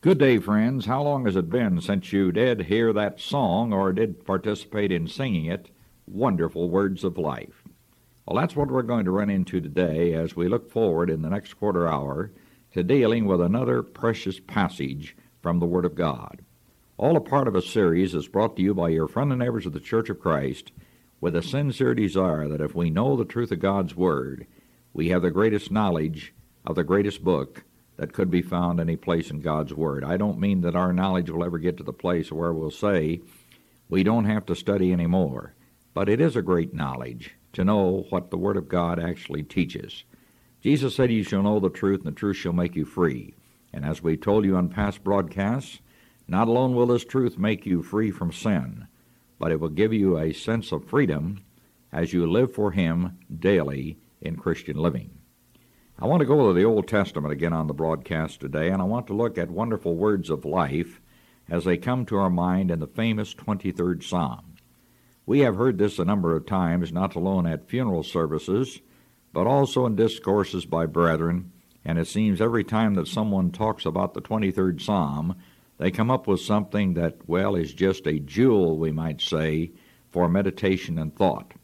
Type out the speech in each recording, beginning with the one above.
Good day, friends. How long has it been since you did hear that song or did participate in singing it, Wonderful Words of Life? Well, that's what we're going to run into today as we look forward in the next quarter hour to dealing with another precious passage from the Word of God. All a part of a series that's brought to you by your friend and neighbors of the Church of Christ with a sincere desire that if we know the truth of God's Word, we have the greatest knowledge of the greatest book that could be found any place in God's Word. I don't mean that our knowledge will ever get to the place where we'll say we don't have to study anymore, but it is a great knowledge to know what the Word of God actually teaches. Jesus said, "You shall know the truth, and the truth shall make you free." And as we told you on past broadcasts, not alone will this truth make you free from sin, but it will give you a sense of freedom as you live for Him daily in Christian living. I want to go to the Old Testament again on the broadcast today, and I want to look at wonderful words of life as they come to our mind in the famous 23rd Psalm. We have heard this a number of times, not alone at funeral services, but also in discourses by brethren, and it seems every time that someone talks about the 23rd Psalm, they come up with something that, well, is just a jewel, we might say, for meditation and thought.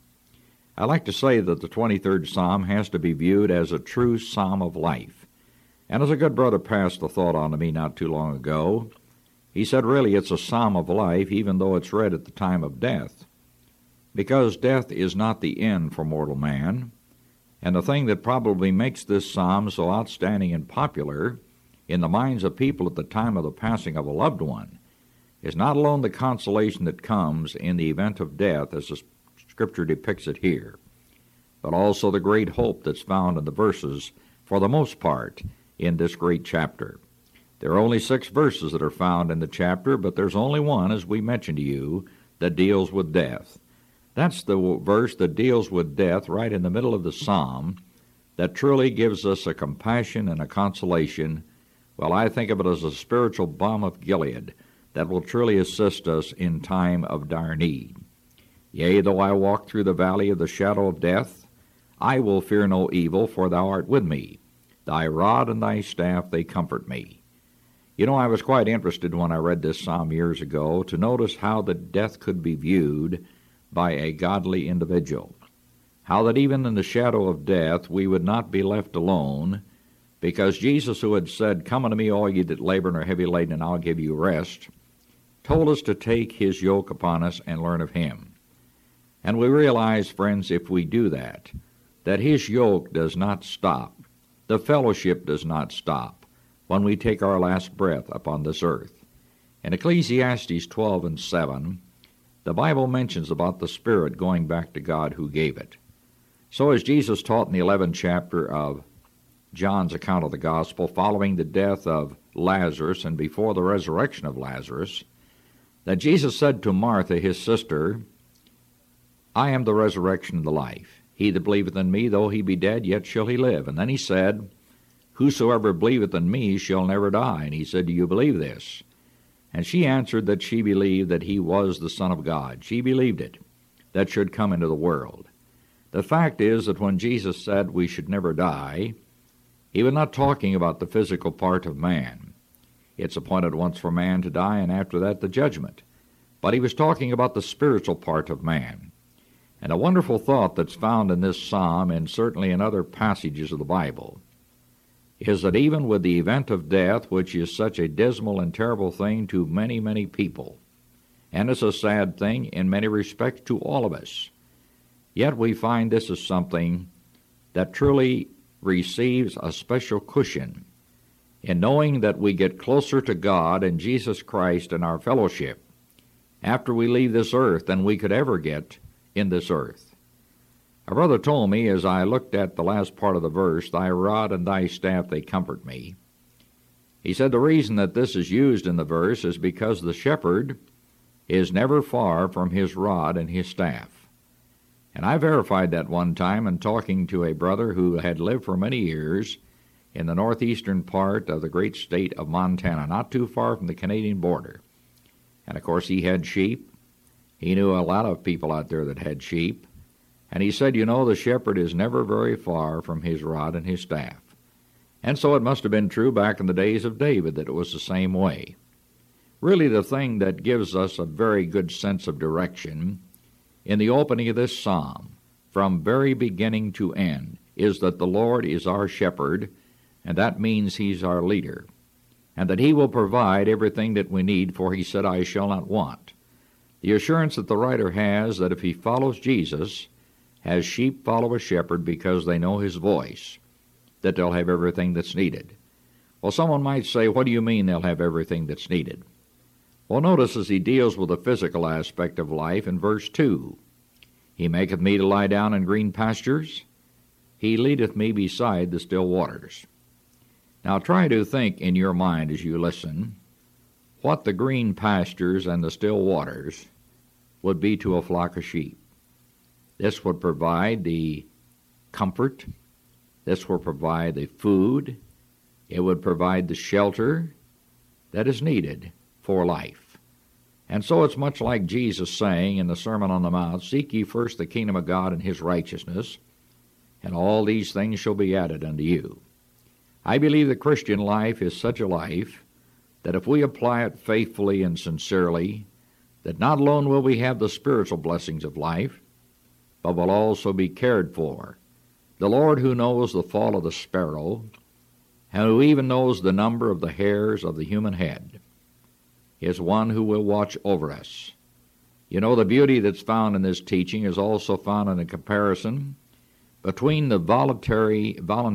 I like to say that the 23rd Psalm has to be viewed as a true psalm of life. And as a good brother passed the thought on to me not too long ago, he said really it's a psalm of life even though it's read at the time of death. Because death is not the end for mortal man, and the thing that probably makes this psalm so outstanding and popular in the minds of people at the time of the passing of a loved one is not alone the consolation that comes in the event of death as the Scripture depicts it here, but also the great hope that's found in the verses, for the most part, in this great chapter. There are only 6 verses that are found in the chapter, but there's only one, as we mentioned to you, that deals with death. That's the verse that deals with death right in the middle of the psalm that truly gives us a compassion and a consolation. Well, I think of it as a spiritual balm of Gilead that will truly assist us in time of dire need. Yea, though I walk through the valley of the shadow of death, I will fear no evil, for thou art with me. Thy rod and thy staff, they comfort me. You know, I was quite interested when I read this psalm years ago to notice how that death could be viewed by a godly individual. How that even in the shadow of death we would not be left alone, because Jesus, who had said, "Come unto me, all ye that labor and are heavy laden, and I'll give you rest," told us to take His yoke upon us and learn of Him. And we realize, friends, if we do that His yoke does not stop, the fellowship does not stop when we take our last breath upon this earth. In Ecclesiastes 12:7, the Bible mentions about the Spirit going back to God who gave it. So as Jesus taught in the 11th chapter of John's account of the Gospel, following the death of Lazarus and before the resurrection of Lazarus, that Jesus said to Martha, his sister, "I am the resurrection and the life. He that believeth in me, though he be dead, yet shall he live." And then he said, "Whosoever believeth in me shall never die." And he said, "Do you believe this?" And she answered that she believed that he was the Son of God. She believed it, that should come into the world. The fact is that when Jesus said we should never die, He was not talking about the physical part of man. It's appointed once for man to die, and after that the judgment. But He was talking about the spiritual part of man. And a wonderful thought that's found in this psalm, and certainly in other passages of the Bible, is that even with the event of death, which is such a dismal and terrible thing to many, many people, and it's a sad thing in many respects to all of us, yet we find this is something that truly receives a special cushion in knowing that we get closer to God and Jesus Christ in our fellowship after we leave this earth than we could ever get in this earth. A brother told me as I looked at the last part of the verse, "Thy rod and thy staff, they comfort me." He said the reason that this is used in the verse is because the shepherd is never far from his rod and his staff. And I verified that one time in talking to a brother who had lived for many years in the northeastern part of the great state of Montana, not too far from the Canadian border. And of course he had sheep. He knew a lot of people out there that had sheep. And he said, you know, the shepherd is never very far from his rod and his staff. And so it must have been true back in the days of David that it was the same way. Really, the thing that gives us a very good sense of direction in the opening of this psalm, from very beginning to end, is that the Lord is our shepherd, and that means He's our leader, and that He will provide everything that we need, for He said, I shall not want. The assurance that the writer has that if he follows Jesus, as sheep follow a shepherd because they know His voice, that they'll have everything that's needed. Well, someone might say, what do you mean they'll have everything that's needed? Well, notice as he deals with the physical aspect of life in verse 2, He maketh me to lie down in green pastures. He leadeth me beside the still waters. Now try to think in your mind as you listen what the green pastures and the still waters would be to a flock of sheep. This would provide the comfort. This would provide the food. It would provide the shelter that is needed for life. And so it's much like Jesus saying in the Sermon on the Mount, Seek ye first the kingdom of God and His righteousness, and all these things shall be added unto you. I believe the Christian life is such a life that if we apply it faithfully and sincerely, that not alone will we have the spiritual blessings of life, but will also be cared for. The Lord, who knows the fall of the sparrow, and who even knows the number of the hairs of the human head, is one who will watch over us. You know, the beauty that's found in this teaching is also found in a comparison between the voluntary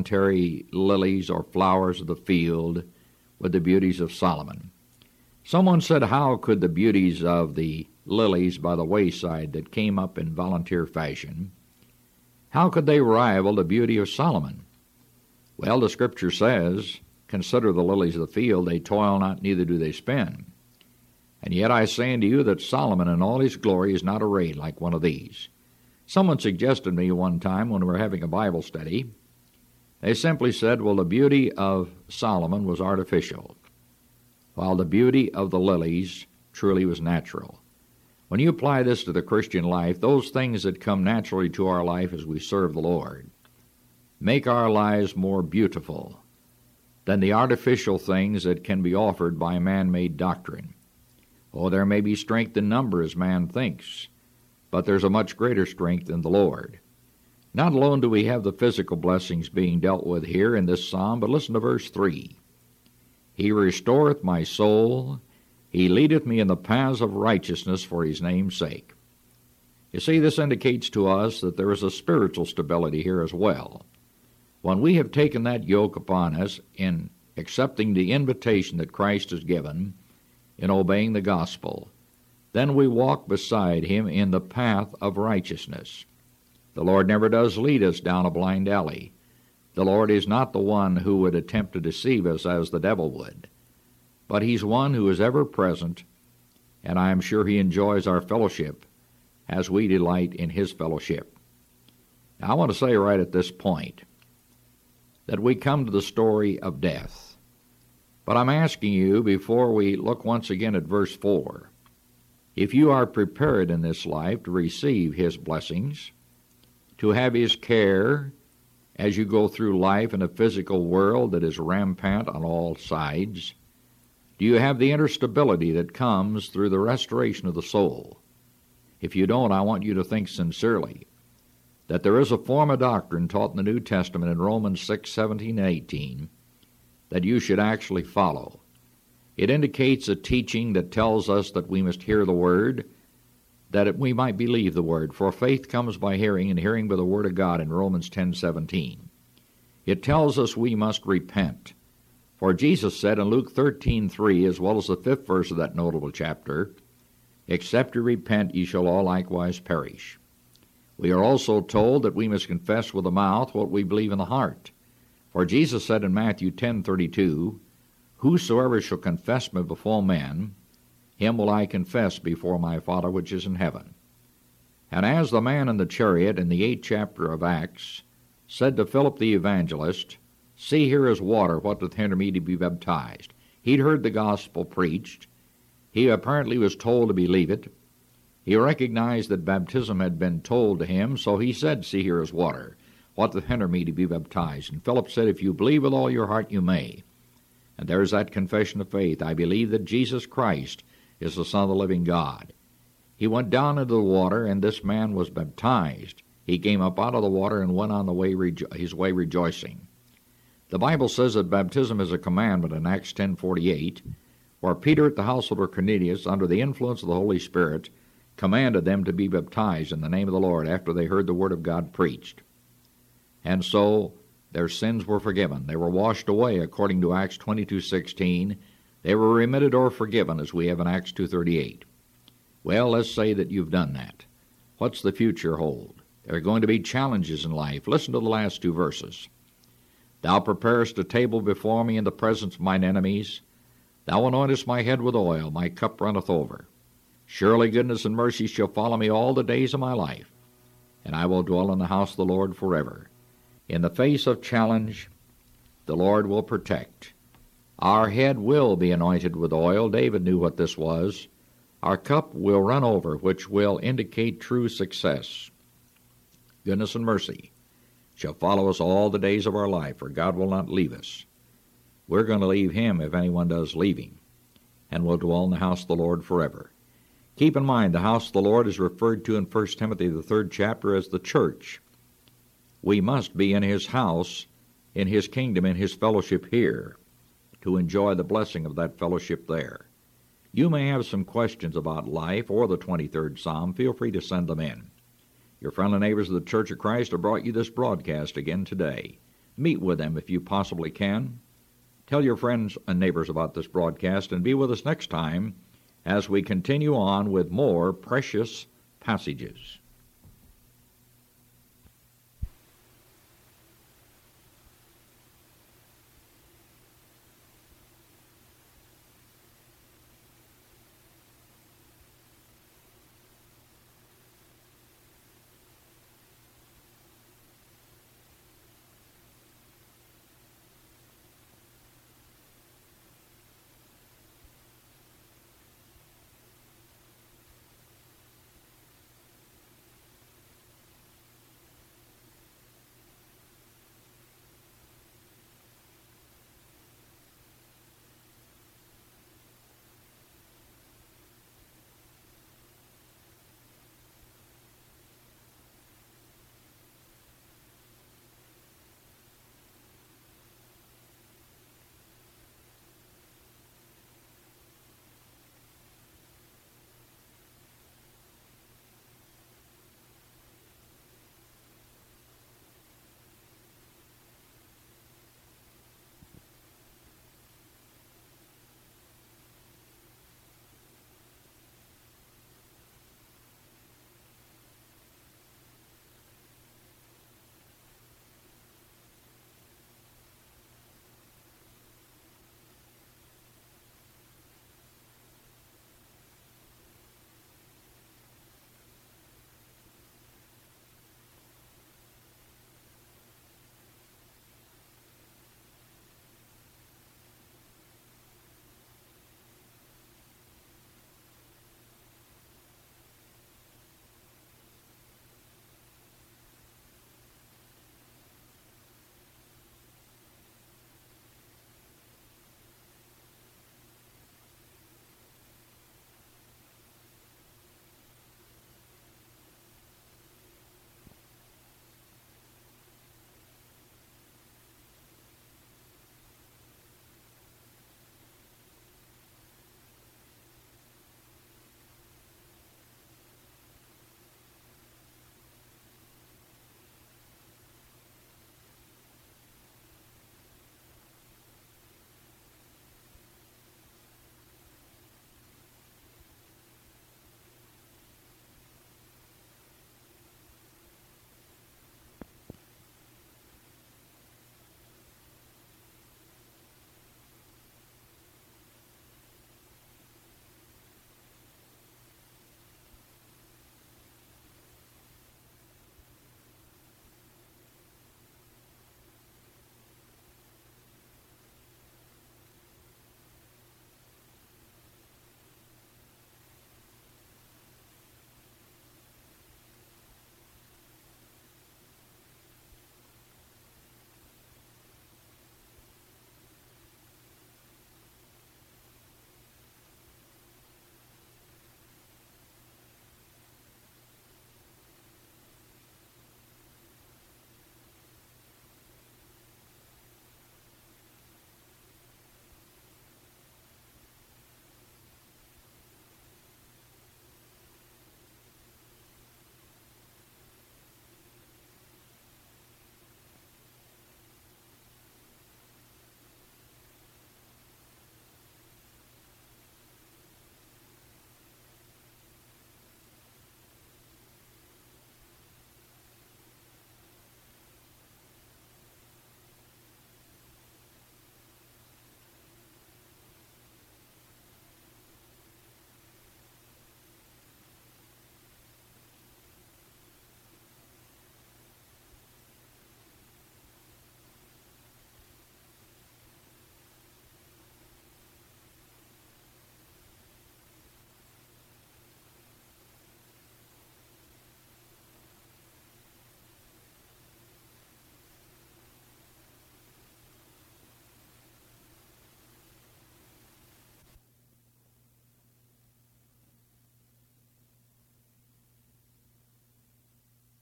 lilies or flowers of the field with the beauties of Solomon. Someone said, how could the beauties of the lilies by the wayside that came up in volunteer fashion, how could they rival the beauty of Solomon? Well, the Scripture says, Consider the lilies of the field, they toil not, neither do they spin. And yet I say unto you that Solomon in all his glory is not arrayed like one of these. Someone suggested to me one time when we were having a Bible study, they simply said, well, the beauty of Solomon was artificial, while the beauty of the lilies truly was natural. When you apply this to the Christian life, those things that come naturally to our life as we serve the Lord make our lives more beautiful than the artificial things that can be offered by man-made doctrine. Oh, there may be strength in number as man thinks, but there's a much greater strength in the Lord. Not alone do we have the physical blessings being dealt with here in this psalm, but listen to verse 3. He restoreth my soul, He leadeth me in the paths of righteousness for His name's sake. You see, this indicates to us that there is a spiritual stability here as well. When we have taken that yoke upon us in accepting the invitation that Christ has given, in obeying the gospel, then we walk beside Him in the path of righteousness. The Lord never does lead us down a blind alley. The Lord is not the one who would attempt to deceive us as the devil would, but He's one who is ever present, and I am sure He enjoys our fellowship as we delight in His fellowship. Now, I want to say right at this point that we come to the story of death. But I'm asking you, before we look once again at verse 4, if you are prepared in this life to receive His blessings, to have His care as you go through life in a physical world that is rampant on all sides, do you have the inner stability that comes through the restoration of the soul? If you don't, I want you to think sincerely that there is a form of doctrine taught in the New Testament in Romans 6:17 and 18 that you should actually follow. It indicates a teaching that tells us that we must hear the Word, that we might believe the Word. For faith comes by hearing, and hearing by the Word of God in Romans 10:17. It tells us we must repent. For Jesus said in Luke 13:3, as well as the 5th verse of that notable chapter, Except you repent, ye shall all likewise perish. We are also told that we must confess with the mouth what we believe in the heart. For Jesus said in Matthew 10:32, Whosoever shall confess me before men, him will I confess before my Father which is in heaven. And as the man in the chariot in the 8th chapter of Acts said to Philip the evangelist, See, here is water, what doth hinder me to be baptized? He'd heard the gospel preached. He apparently was told to believe it. He recognized that baptism had been told to him, so he said, See, here is water. what doth hinder me to be baptized? And Philip said, if you believe with all your heart, you may. And there's that confession of faith. I believe that Jesus Christ is the Son of the living God. He went down into the water, and this man was baptized. He came up out of the water and went on his way rejoicing. The Bible says that baptism is a commandment in Acts 10:48, where Peter at the household of Cornelius, under the influence of the Holy Spirit, commanded them to be baptized in the name of the Lord after they heard the word of God preached. And so their sins were forgiven. They were washed away according to Acts 22:16. They were remitted or forgiven, as we have in Acts 2:38. Well, let's say that you've done that. What's the future hold? There are going to be challenges in life. Listen to the last two verses. Thou preparest a table before me in the presence of mine enemies. Thou anointest my head with oil, my cup runneth over. Surely goodness and mercy shall follow me all the days of my life, and I will dwell in the house of the Lord forever. In the face of challenge, the Lord will protect. Our head will be anointed with oil. David knew what this was. Our cup will run over, which will indicate true success. Goodness and mercy shall follow us all the days of our life, for God will not leave us. We're going to leave him if anyone does leave him, and will dwell in the house of the Lord forever. Keep in mind, the house of the Lord is referred to in 1 Timothy, the 3rd chapter, as the church. We must be in his house, in his kingdom, in his fellowship here, to enjoy the blessing of that fellowship there. You may have some questions about life or the 23rd Psalm. Feel free to send them in. Your friendly neighbors of the Church of Christ have brought you this broadcast again today. Meet with them if you possibly can. Tell your friends and neighbors about this broadcast, and be with us next time as we continue on with more precious passages.